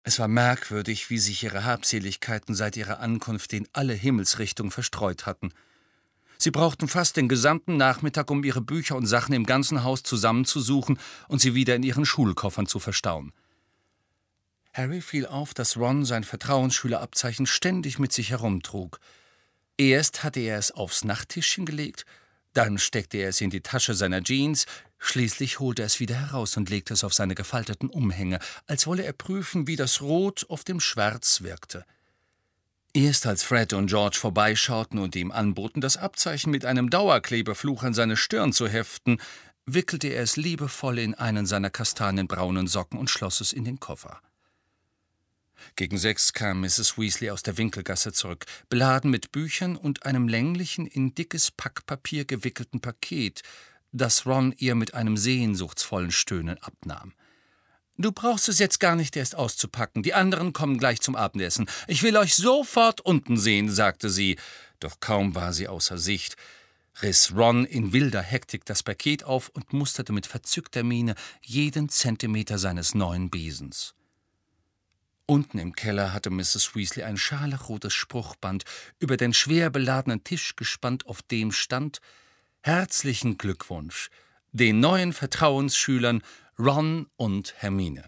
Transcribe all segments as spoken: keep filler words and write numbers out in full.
Es war merkwürdig, wie sich ihre Habseligkeiten seit ihrer Ankunft in alle Himmelsrichtungen verstreut hatten. Sie brauchten fast den gesamten Nachmittag, um ihre Bücher und Sachen im ganzen Haus zusammenzusuchen und sie wieder in ihren Schulkoffern zu verstauen. Harry fiel auf, dass Ron sein Vertrauensschülerabzeichen ständig mit sich herumtrug. Erst hatte er es aufs Nachttischchen gelegt, dann steckte er es in die Tasche seiner Jeans, schließlich holte er es wieder heraus und legte es auf seine gefalteten Umhänge, als wolle er prüfen, wie das Rot auf dem Schwarz wirkte. Erst als Fred und George vorbeischauten und ihm anboten, das Abzeichen mit einem Dauerklebefluch an seine Stirn zu heften, wickelte er es liebevoll in einen seiner kastanienbraunen Socken und schloss es in den Koffer. Gegen sechs kam Misses Weasley aus der Winkelgasse zurück, beladen mit Büchern und einem länglichen, in dickes Packpapier gewickelten Paket, das Ron ihr mit einem sehnsuchtsvollen Stöhnen abnahm. »Du brauchst es jetzt gar nicht erst auszupacken. Die anderen kommen gleich zum Abendessen. Ich will euch sofort unten sehen«, sagte sie. Doch kaum war sie außer Sicht, riss Ron in wilder Hektik das Paket auf und musterte mit verzückter Miene jeden Zentimeter seines neuen Besens. Unten im Keller hatte Misses Weasley ein scharlachrotes Spruchband über den schwer beladenen Tisch gespannt, auf dem stand: »Herzlichen Glückwunsch, den neuen Vertrauensschülern Ron und Hermine.«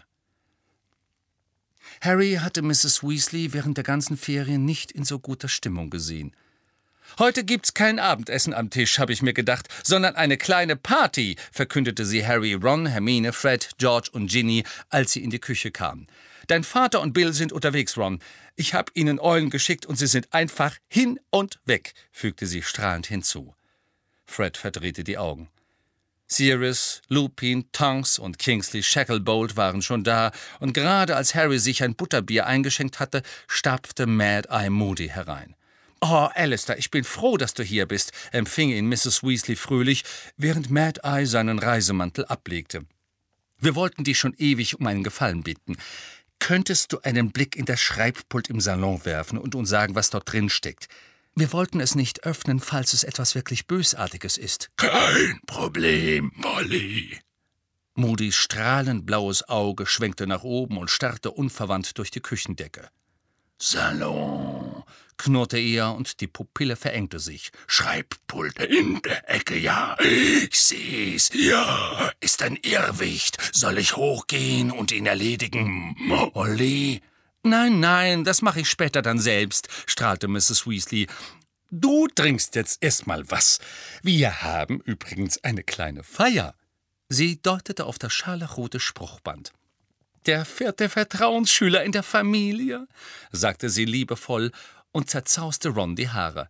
Harry hatte Misses Weasley während der ganzen Ferien nicht in so guter Stimmung gesehen. »Heute gibt's kein Abendessen am Tisch, habe ich mir gedacht, sondern eine kleine Party«, verkündete sie Harry, Ron, Hermine, Fred, George und Ginny, als sie in die Küche kamen. »Dein Vater und Bill sind unterwegs, Ron. Ich habe ihnen Eulen geschickt und sie sind einfach hin und weg«, fügte sie strahlend hinzu. Fred verdrehte die Augen. Sirius, Lupin, Tonks und Kingsley Shacklebolt waren schon da, und gerade als Harry sich ein Butterbier eingeschenkt hatte, stapfte Mad-Eye Moody herein. »Oh, Alistair, ich bin froh, dass du hier bist«, empfing ihn Misses Weasley fröhlich, während Mad-Eye seinen Reisemantel ablegte. »Wir wollten dich schon ewig um einen Gefallen bitten. Könntest du einen Blick in das Schreibpult im Salon werfen und uns sagen, was dort drin steckt? Wir wollten es nicht öffnen, falls es etwas wirklich Bösartiges ist.« »Kein Problem, Molly.« Moody's strahlend blaues Auge schwenkte nach oben und starrte unverwandt durch die Küchendecke. »Salon«, knurrte er, und die Pupille verengte sich. »Schreibpult in der Ecke, ja. Ich seh's. Ja, ist ein Irrwicht. Soll ich hochgehen und ihn erledigen, Molly?« »Nein, nein, das mache ich später dann selbst«, strahlte Misses Weasley. »Du trinkst jetzt erst mal was. Wir haben übrigens eine kleine Feier.« Sie deutete auf das scharlachrote Spruchband. »Der vierte Vertrauensschüler in der Familie«, sagte sie liebevoll und zerzauste Ron die Haare.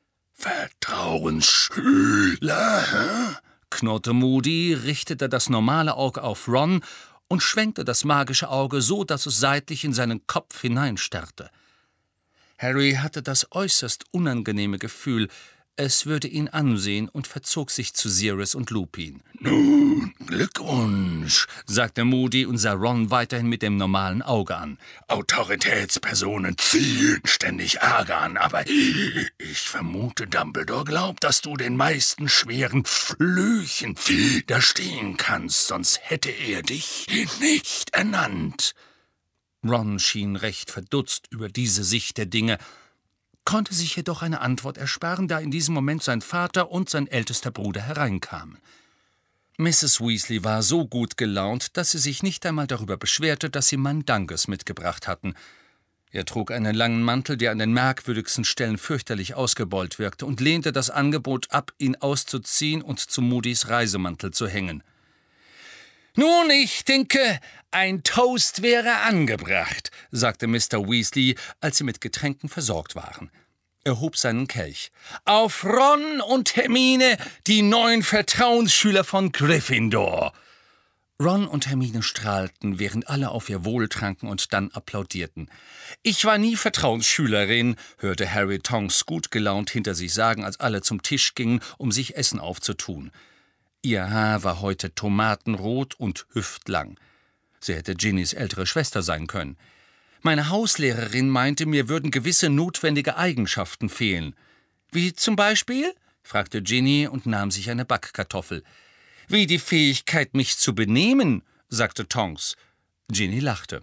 »Vertrauensschüler, hä?«, knurrte Moody, richtete das normale Auge auf Ron und schwenkte das magische Auge so, dass es seitlich in seinen Kopf hineinstarrte. Harry hatte das äußerst unangenehme Gefühl, es würde ihn ansehen, und verzog sich zu Sirius und Lupin. »Nun, Glückwunsch«, sagte Moody und sah Ron weiterhin mit dem normalen Auge an. »Autoritätspersonen ziehen ständig Ärger an, aber ich vermute, Dumbledore glaubt, dass du den meisten schweren Flüchen widerstehen kannst, sonst hätte er dich nicht ernannt.« Ron schien recht verdutzt über diese Sicht der Dinge, konnte sich jedoch eine Antwort ersparen, da in diesem Moment sein Vater und sein ältester Bruder hereinkamen. Misses Weasley war so gut gelaunt, dass sie sich nicht einmal darüber beschwerte, dass sie Mandanges mitgebracht hatten. Er trug einen langen Mantel, der an den merkwürdigsten Stellen fürchterlich ausgebeult wirkte, und lehnte das Angebot ab, ihn auszuziehen und zu Moodys Reisemantel zu hängen. »Nun, ich denke, ein Toast wäre angebracht«, sagte Mister Weasley, als sie mit Getränken versorgt waren. Er hob seinen Kelch. »Auf Ron und Hermine, die neuen Vertrauensschüler von Gryffindor!« Ron und Hermine strahlten, während alle auf ihr Wohl tranken und dann applaudierten. »Ich war nie Vertrauensschülerin«, hörte Harry Tonks gut gelaunt hinter sich sagen, als alle zum Tisch gingen, um sich Essen aufzutun. Ihr Haar war heute tomatenrot und hüftlang. Sie hätte Ginnys ältere Schwester sein können. Meine Hauslehrerin meinte, mir würden gewisse notwendige Eigenschaften fehlen. »Wie zum Beispiel?« fragte Ginny und nahm sich eine Backkartoffel. »Wie die Fähigkeit, mich zu benehmen«, sagte Tonks. Ginny lachte.